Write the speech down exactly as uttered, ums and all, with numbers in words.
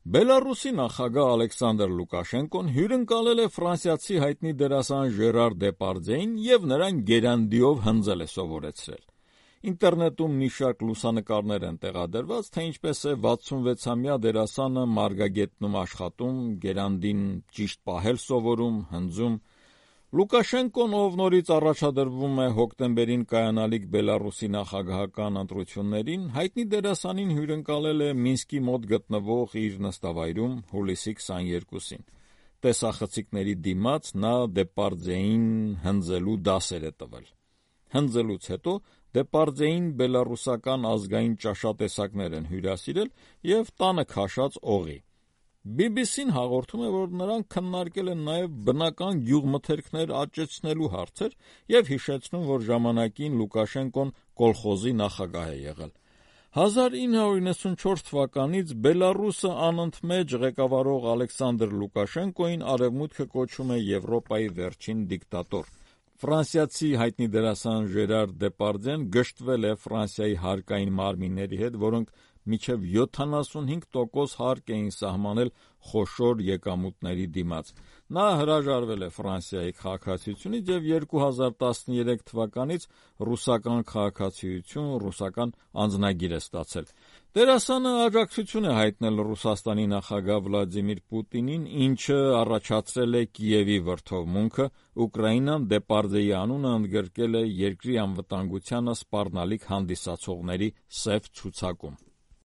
Բելարուսի նախագահ Ալեքսանդր Լուկաշենկոն հյուրընկալել է ֆրանսիացի հայտնի դերասան Ժերար Դեպարդյեին և նրան գերանդիով հնձել է սովորեցրել։ Ինտերնետում մի շարք լուսանկարներ են տեղադրված, թե ինչպես է վաթսունվեցամյա դերասանը մարգագետնում աշխատում, գերանդին ճիշտ պահել սովորում, հնձում։ Լուկաշենկոն, ով նորից առաջադրվում է հոկտեմբերին կայանալիք Բելարուսի նախագահական ընտրություններին, հայտնի դերասանին հյուրընկալել է Մինսկի մոտ գտնվող իր նստավայրում հուլիսի քսաներկուսին։ Տեսախցիկների դիմաց նա Դեպարդյեին հնձելու դասեր է տվել։ Հնձելուց հետո Դեպարդյեին բելարուսական ազգային ճաշատեսակներ են հյուրասիրել և տանը քաշած օղի։ բի բի սին հաղորդում է, որ նրանք քննարկել են նաև բնական գյուղմթերքներ աճեցնելու հարցեր և հիշեցնում, որ ժամանակին Լուկաշենկոն կոլխոզի նախագահ է եղել։ հազար ինը հարյուր իննսունչորս թվականից Բելարուսը անընդմեջ ղեկավարող Ալեքսանդր Լուկաշենկոին Արևմուտքը կոչում է Եվրոպայի վերջին դիկտատոր։ Ֆրանսիացի հայտնի դերասան Ժերար Դեպարդյեն գժտվել է Ֆրանսիայի հարկային մարմինների հետ, որոնք մինչև յոթանասունհինգ տոկոս հարկ էին սահմանել խոշոր եկամուտների դիմաց։ Նա հրաժարվել է Ֆրանսիայի քաղաքացիությունից և երկու հազար տասներեք թվականից ռուսական քաղաքացիություն, ռուսական անձնագիր է ստացել։ Դերասանը աջակցություն է հայտնել Ռուսաստանի նախագահ Վլադիմիր Պուտինին, ինչը առաջացրել է Կիևի վրդովմունքը, Ուկրաինան Դեպարդյեի անունը ընդգրկել է երկրի անվտանգությանը սպառնալիք հանդիսացողների սև ցուցակում։